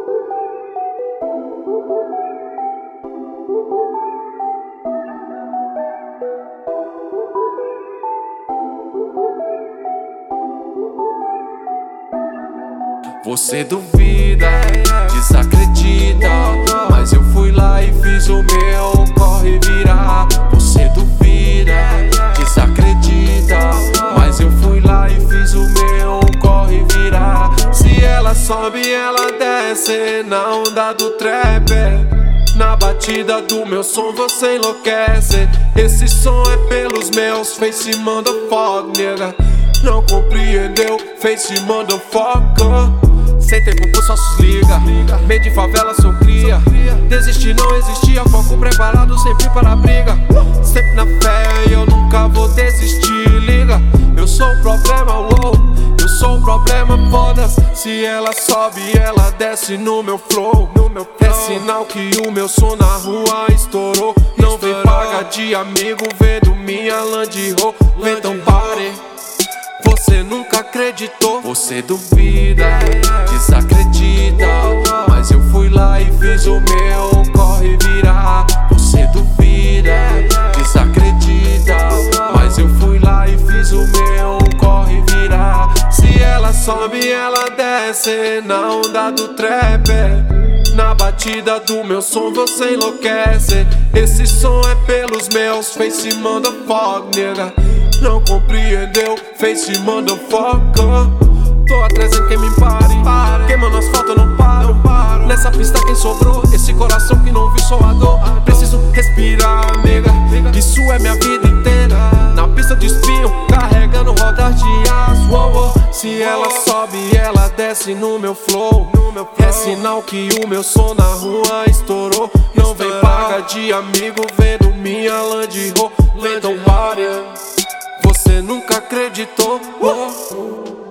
Você duvida, desacredita, mas eu fui lá e fiz o meu corre virar. Você duvida, desacredita, mas eu fui lá e fiz o meu corre virar. Se ela sobe, ela desce na onda do trap. Na batida do meu som você enlouquece. Esse som é pelos meus face motherfucker, nigga. Não compreendeu, face motherfucker. Sem tempo pros sócios liga, meio de favela sou cria. Desistir não existia, foco preparado sempre para a briga. Sempre na fé e eu nunca vou desistir, liga. Eu sou o problema, uou, eu sou o problema, foda-se. Se ela sobe, ela desce no meu flow. É sinal que o meu som na rua estourou. Não vem pagar de amigo vendo minha Land Rover. Então pare. Você nunca acreditou, você duvida, desacredita, mas eu fui lá e fiz o meu corre virar. Você duvida, desacredita, mas eu fui lá e fiz o meu corre virar. Se ela sobe, ela desce na onda do trap. Na batida do meu som você enlouquece. Esse som é pelos meus face motherfucker, nigga. Não compreendeu, face motherfucker. Tô atrás em quem me pare. Queimando asfalto eu não paro. Nessa pista quem sobrou, esse coração que não viu só a dor. Preciso respirar, nega, isso é minha vida inteira. Na pista de espinho, carregando rodas de aço, oh, oh. Se ela sobe, ela desce no meu flow. É sinal que o meu som na rua estourou. Não vem paga de amigo vendo minha Land Rover. Então pare. Você nunca acreditou, oh.